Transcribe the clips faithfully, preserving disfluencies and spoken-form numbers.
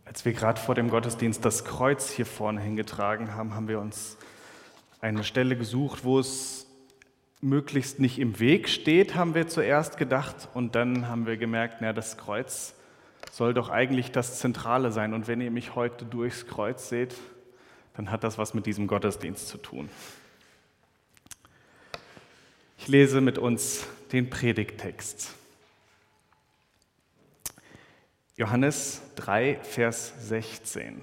Als wir gerade vor dem Gottesdienst das Kreuz hier vorne hingetragen haben, haben wir uns eine Stelle gesucht, wo es möglichst nicht im Weg steht, haben wir zuerst gedacht. Und dann haben wir gemerkt, na, das Kreuz soll doch eigentlich das Zentrale sein. Und wenn ihr mich heute durchs Kreuz seht, dann hat das was mit diesem Gottesdienst zu tun. Ich lese mit uns den Predigttext. Johannes drei, Vers sechzehn.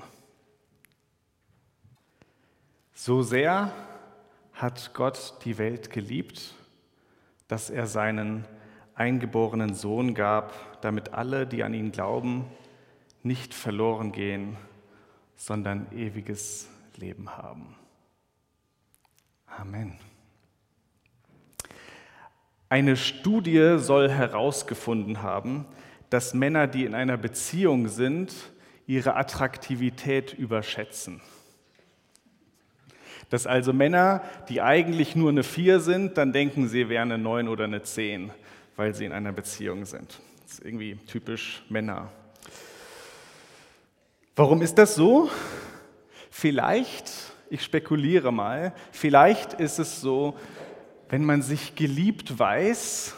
So sehr hat Gott die Welt geliebt, dass er seinen eingeborenen Sohn gab, damit alle, die an ihn glauben, nicht verloren gehen, sondern ewiges Leben haben. Amen. Eine Studie soll herausgefunden haben, dass Männer, die in einer Beziehung sind, ihre Attraktivität überschätzen. Dass also Männer, die eigentlich nur eine vier sind, dann denken, sie wären eine neun oder eine zehn, weil sie in einer Beziehung sind. Das ist irgendwie typisch Männer. Warum ist das so? Vielleicht, ich spekuliere mal, vielleicht ist es so, wenn man sich geliebt weiß,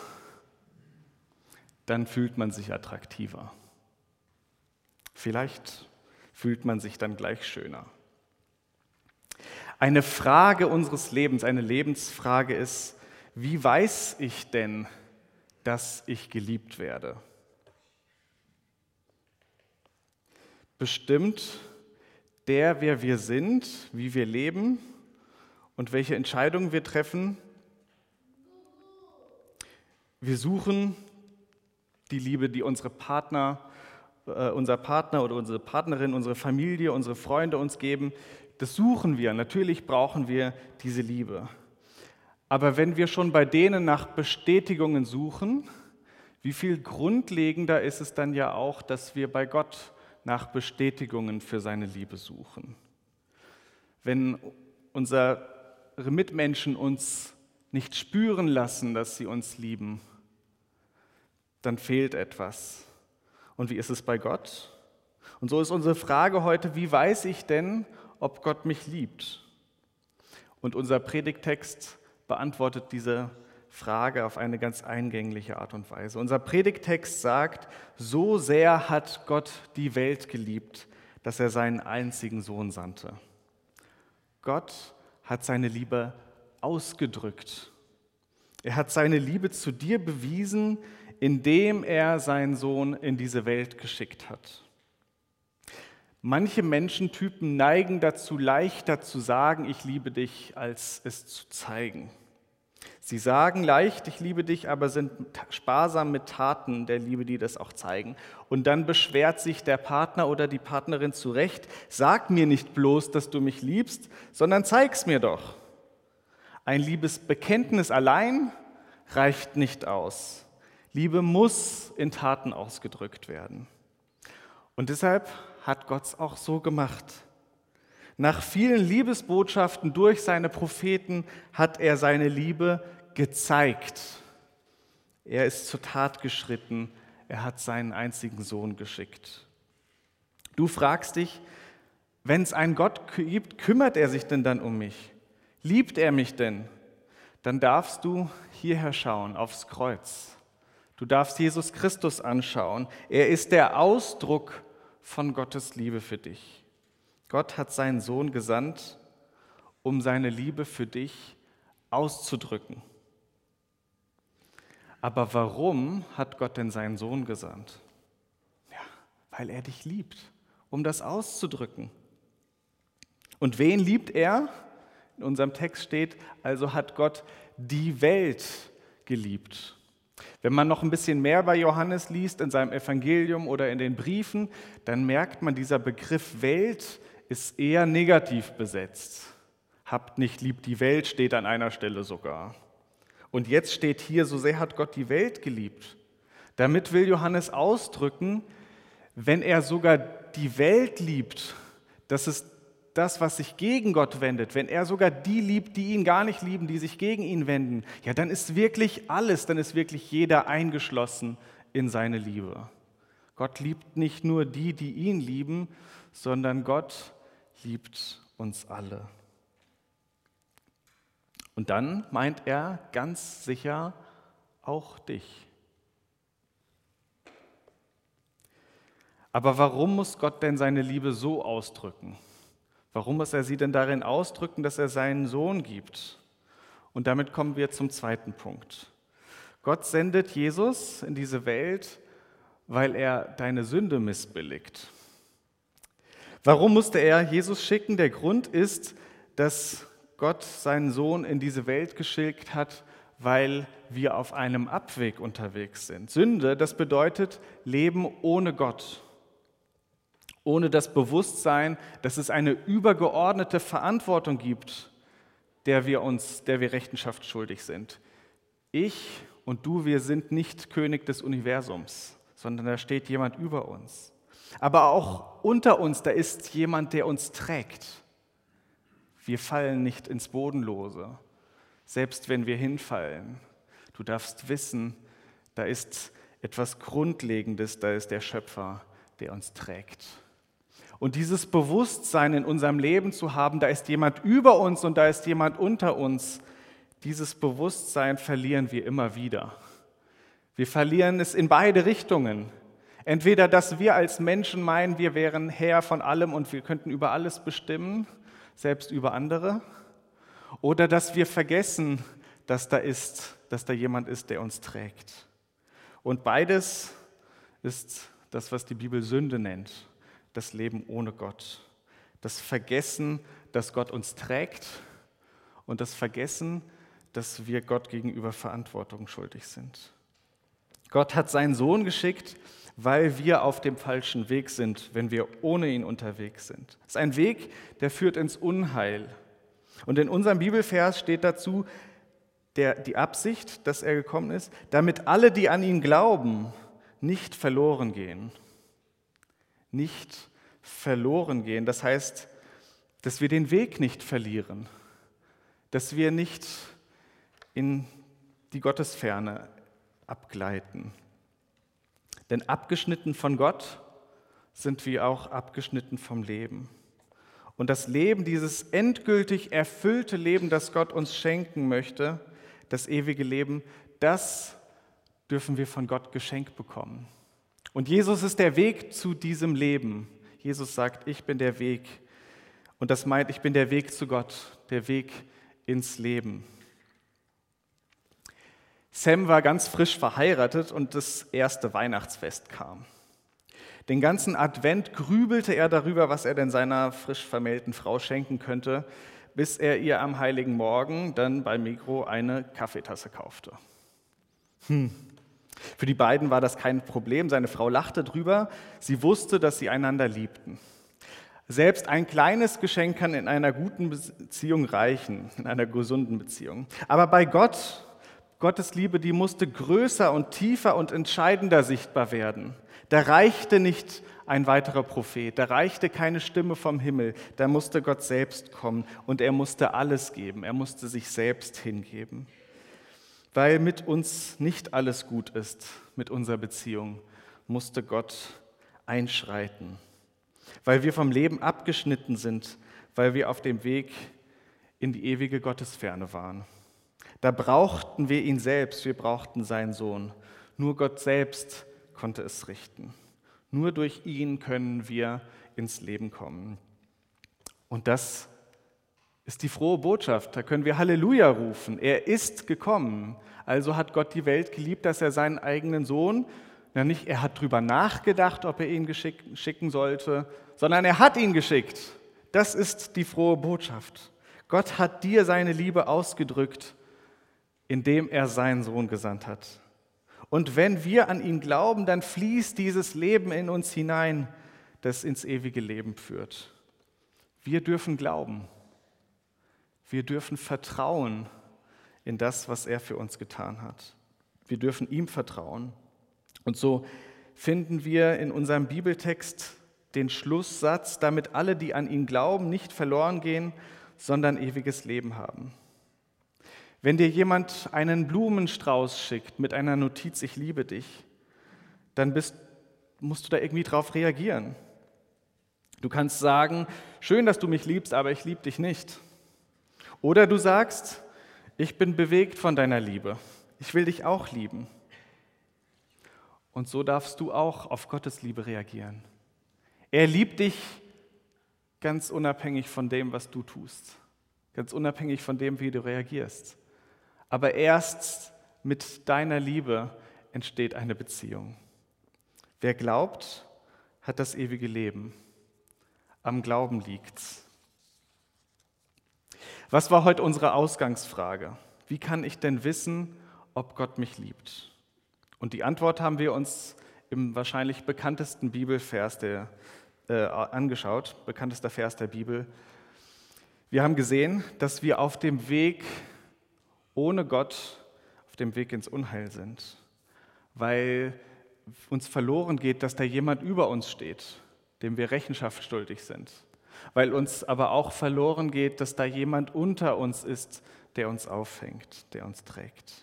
dann fühlt man sich attraktiver. Vielleicht fühlt man sich dann gleich schöner. Eine Frage unseres Lebens, eine Lebensfrage ist, wie weiß ich denn, dass ich geliebt werde? Bestimmt der, wer wir sind, wie wir leben und welche Entscheidungen wir treffen. Wir suchen die Liebe, die unsere Partner, äh, unser Partner oder unsere Partnerin, unsere Familie, unsere Freunde uns geben. Das suchen wir. Natürlich brauchen wir diese Liebe. Aber wenn wir schon bei denen nach Bestätigungen suchen, wie viel grundlegender ist es dann ja auch, dass wir bei Gott nach Bestätigungen für seine Liebe suchen. Wenn unsere Mitmenschen uns nicht spüren lassen, dass sie uns lieben, dann fehlt etwas. Und wie ist es bei Gott? Und so ist unsere Frage heute, wie weiß ich denn, ob Gott mich liebt? Und unser Predigttext beantwortet diese Frage auf eine ganz eingängliche Art und Weise. Unser Predigttext sagt, so sehr hat Gott die Welt geliebt, dass er seinen einzigen Sohn sandte. Gott hat seine Liebe ausgedrückt. Er hat seine Liebe zu dir bewiesen, indem er seinen Sohn in diese Welt geschickt hat. Manche Menschentypen neigen dazu, leichter zu sagen, ich liebe dich, als es zu zeigen. Sie sagen leicht, ich liebe dich, aber sind sparsam mit Taten der Liebe, die das auch zeigen. Und dann beschwert sich der Partner oder die Partnerin zurecht, sag mir nicht bloß, dass du mich liebst, sondern zeig's mir doch. Ein Liebesbekenntnis allein reicht nicht aus. Liebe muss in Taten ausgedrückt werden. Und deshalb hat Gott es auch so gemacht. Nach vielen Liebesbotschaften durch seine Propheten hat er seine Liebe gezeigt. Er ist zur Tat geschritten. Er hat seinen einzigen Sohn geschickt. Du fragst dich, wenn es einen Gott gibt, kümmert er sich denn dann um mich? Liebt er mich denn? Dann darfst du hierher schauen, aufs Kreuz. Du darfst Jesus Christus anschauen. Er ist der Ausdruck von Gottes Liebe für dich. Gott hat seinen Sohn gesandt, um seine Liebe für dich auszudrücken. Aber warum hat Gott denn seinen Sohn gesandt? Ja, weil er dich liebt, um das auszudrücken. Und wen liebt er? In unserem Text steht, also hat Gott die Welt geliebt. Wenn man noch ein bisschen mehr bei Johannes liest, in seinem Evangelium oder in den Briefen, dann merkt man, dieser Begriff Welt ist eher negativ besetzt. Habt nicht lieb die Welt, steht an einer Stelle sogar. Und jetzt steht hier, so sehr hat Gott die Welt geliebt. Damit will Johannes ausdrücken, wenn er sogar die Welt liebt, das ist das, was sich gegen Gott wendet, wenn er sogar die liebt, die ihn gar nicht lieben, die sich gegen ihn wenden, ja, dann ist wirklich alles, dann ist wirklich jeder eingeschlossen in seine Liebe. Gott liebt nicht nur die, die ihn lieben, sondern Gott liebt uns alle. Und dann meint er ganz sicher auch dich. Aber warum muss Gott denn seine Liebe so ausdrücken? Warum muss er sie denn darin ausdrücken, dass er seinen Sohn gibt? Und damit kommen wir zum zweiten Punkt. Gott sendet Jesus in diese Welt, weil er deine Sünde missbilligt. Warum musste er Jesus schicken? Der Grund ist, dass Gott seinen Sohn in diese Welt geschickt hat, weil wir auf einem Abweg unterwegs sind. Sünde, das bedeutet Leben ohne Gott. Ohne das Bewusstsein, dass es eine übergeordnete Verantwortung gibt, der wir uns, der wir Rechenschaft schuldig sind. Ich und du, wir sind nicht König des Universums, sondern da steht jemand über uns. Aber auch unter uns, da ist jemand, der uns trägt. Wir fallen nicht ins Bodenlose, selbst wenn wir hinfallen. Du darfst wissen, da ist etwas Grundlegendes, da ist der Schöpfer, der uns trägt. Und dieses Bewusstsein in unserem Leben zu haben, da ist jemand über uns und da ist jemand unter uns, dieses Bewusstsein verlieren wir immer wieder. Wir verlieren es in beide Richtungen. Entweder, dass wir als Menschen meinen, wir wären Herr von allem und wir könnten über alles bestimmen, selbst über andere. Oder dass wir vergessen, dass da ist, dass da jemand ist, der uns trägt. Und beides ist das, was die Bibel Sünde nennt. Das Leben ohne Gott, das Vergessen, dass Gott uns trägt und das Vergessen, dass wir Gott gegenüber Verantwortung schuldig sind. Gott hat seinen Sohn geschickt, weil wir auf dem falschen Weg sind, wenn wir ohne ihn unterwegs sind. Es ist ein Weg, der führt ins Unheil. Und in unserem Bibelvers steht dazu der, die Absicht, dass er gekommen ist, damit alle, die an ihn glauben, nicht verloren gehen. Nicht verloren gehen. Das heißt, dass wir den Weg nicht verlieren, dass wir nicht in die Gottesferne abgleiten. Denn abgeschnitten von Gott sind wir auch abgeschnitten vom Leben. Und das Leben, dieses endgültig erfüllte Leben, das Gott uns schenken möchte, das ewige Leben, das dürfen wir von Gott geschenkt bekommen. Und Jesus ist der Weg zu diesem Leben. Jesus sagt, ich bin der Weg. Und das meint, ich bin der Weg zu Gott, der Weg ins Leben. Sam war ganz frisch verheiratet und das erste Weihnachtsfest kam. Den ganzen Advent grübelte er darüber, was er denn seiner frisch vermählten Frau schenken könnte, bis er ihr am Heiligen Morgen dann bei Migros eine Kaffeetasse kaufte. Hm. Für die beiden war das kein Problem. Seine Frau lachte drüber. Sie wusste, dass sie einander liebten. Selbst ein kleines Geschenk kann in einer guten Beziehung reichen, in einer gesunden Beziehung. Aber bei Gott, Gottes Liebe, die musste größer und tiefer und entscheidender sichtbar werden. Da reichte nicht ein weiterer Prophet, da reichte keine Stimme vom Himmel, da musste Gott selbst kommen und er musste alles geben, er musste sich selbst hingeben. Weil mit uns nicht alles gut ist, mit unserer Beziehung, musste Gott einschreiten. Weil wir vom Leben abgeschnitten sind, weil wir auf dem Weg in die ewige Gottesferne waren. Da brauchten wir ihn selbst, wir brauchten seinen Sohn. Nur Gott selbst konnte es richten. Nur durch ihn können wir ins Leben kommen. Und das ist die frohe Botschaft. Da können wir Halleluja rufen. Er ist gekommen. Also hat Gott die Welt geliebt, dass er seinen eigenen Sohn, na nicht, er hat drüber nachgedacht, ob er ihn geschick, schicken sollte, sondern er hat ihn geschickt. Das ist die frohe Botschaft. Gott hat dir seine Liebe ausgedrückt, indem er seinen Sohn gesandt hat. Und wenn wir an ihn glauben, dann fließt dieses Leben in uns hinein, das ins ewige Leben führt. Wir dürfen glauben. Wir dürfen vertrauen in das, was er für uns getan hat. Wir dürfen ihm vertrauen. Und so finden wir in unserem Bibeltext den Schlusssatz, damit alle, die an ihn glauben, nicht verloren gehen, sondern ewiges Leben haben. Wenn dir jemand einen Blumenstrauß schickt mit einer Notiz, ich liebe dich, dann bist musst du da irgendwie drauf reagieren. Du kannst sagen, schön, dass du mich liebst, aber ich liebe dich nicht. Oder du sagst, ich bin bewegt von deiner Liebe. Ich will dich auch lieben. Und so darfst du auch auf Gottes Liebe reagieren. Er liebt dich ganz unabhängig von dem, was du tust. Ganz unabhängig von dem, wie du reagierst. Aber erst mit deiner Liebe entsteht eine Beziehung. Wer glaubt, hat das ewige Leben. Am Glauben liegt's. Was war heute unsere Ausgangsfrage? Wie kann ich denn wissen, ob Gott mich liebt? Und die Antwort haben wir uns im wahrscheinlich bekanntesten Bibelvers der, äh, angeschaut, bekanntester Vers der Bibel. Wir haben gesehen, dass wir auf dem Weg ohne Gott, auf dem Weg ins Unheil sind, weil uns verloren geht, dass da jemand über uns steht, dem wir Rechenschaft schuldig sind. Weil uns aber auch verloren geht, dass da jemand unter uns ist, der uns auffängt, der uns trägt.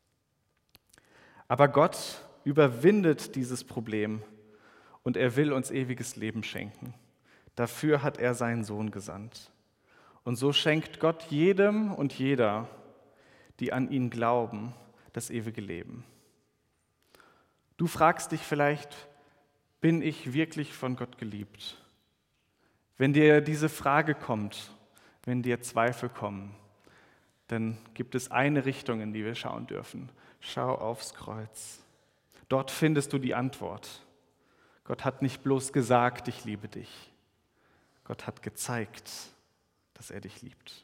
Aber Gott überwindet dieses Problem und er will uns ewiges Leben schenken. Dafür hat er seinen Sohn gesandt. Und so schenkt Gott jedem und jeder, die an ihn glauben, das ewige Leben. Du fragst dich vielleicht, bin ich wirklich von Gott geliebt? Wenn dir diese Frage kommt, wenn dir Zweifel kommen, dann gibt es eine Richtung, in die wir schauen dürfen. Schau aufs Kreuz. Dort findest du die Antwort. Gott hat nicht bloß gesagt, ich liebe dich. Gott hat gezeigt, dass er dich liebt.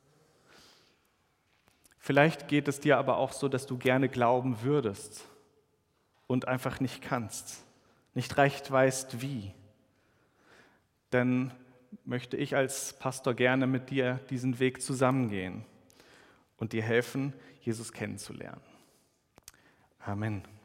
Vielleicht geht es dir aber auch so, dass du gerne glauben würdest und einfach nicht kannst, nicht recht weißt, wie. Dann möchte ich als Pastor gerne mit dir diesen Weg zusammengehen und dir helfen, Jesus kennenzulernen. Amen.